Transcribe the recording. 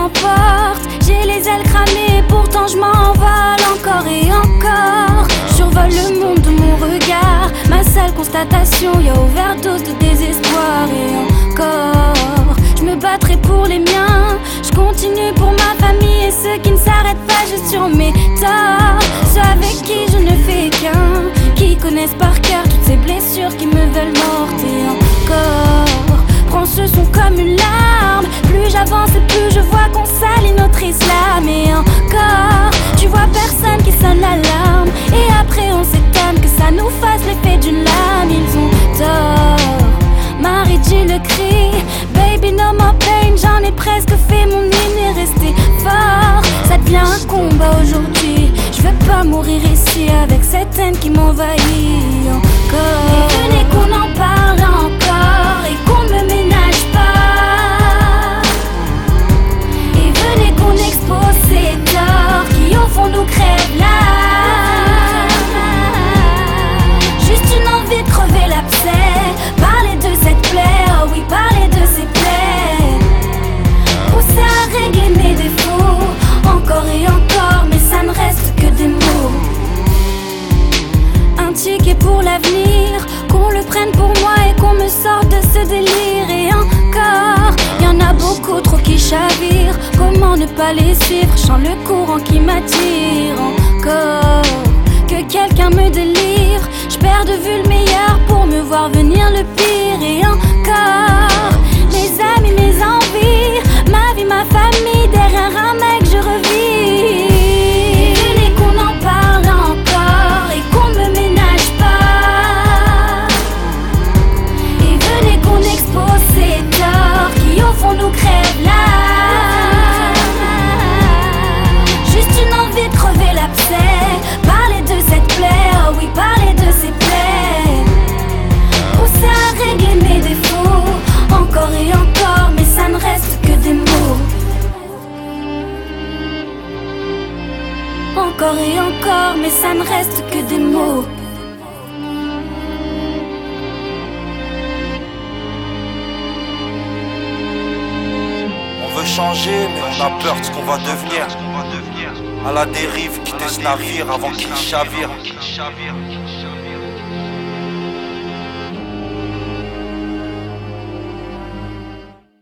m'emporte. J'ai les ailes cramées, pourtant je m'envole encore et encore. Je survole le monde de mon regard. Ma seule constatation, y'a overdose de désespoir. Et encore, je me battrai pour les miens. Je continue pour ma famille et ceux qui ne s'arrêtent pas juste sur mes torts. Ceux avec qui je ne fais qu'un, qui connaissent par cœur toutes ces blessures qui me veulent morte. Et encore, prends ce son comme une larme. Plus j'avance et plus je vois qu'on salit notre islam. Et encore, tu vois personne qui sonne l'alarme. Et après on s'étonne que ça nous fasse l'effet d'une lame. Ils ont tort, Marie dit le cri. Baby no more pain, j'en ai presque fait mon hymne et resté fort. Ça devient un combat aujourd'hui. Je veux pas mourir ici avec cette haine qui m'envahit encore. Et venez qu'on en parle encore et qu'on ne me ménage pas. Et venez qu'on expose ces torts qui au fond nous crèvent l'âme. Juste une envie de crever l'abcès, parler de cette plaie, oh oui, parler de ces plaies. Pousser à régler mes défauts, encore et encore, mais ça ne reste que des mots. Un ticket pour l'avenir, qu'on le prenne pour moi et qu'on me sorte de ce délire. Et encore, y'en a beaucoup trop qui chavirent. Comment ne pas les suivre? Je sens le courant qui m'attire. Encore, que quelqu'un me délire. Je perds de vue le meilleur pour me voir venir le pire. Et encore, mes amis, mes envies, ma vie, ma famille, derrière un mec je revis. Et venez qu'on en parle encore et qu'on me ménage pas. Et venez qu'on expose ces torts qui au fond nous crèvent l'âme. Juste une envie de crever l'abcès, parler de cette plaie, oh oui, parler de ces plaies. Pousser à régler mes défauts, encore et encore, mais ça ne reste que des mots. Encore et encore, mais ça ne reste que des mots. On veut changer, mais on a peur de ce qu'on va devenir. À la dérive, quitter ce navire avant qu'il chavire.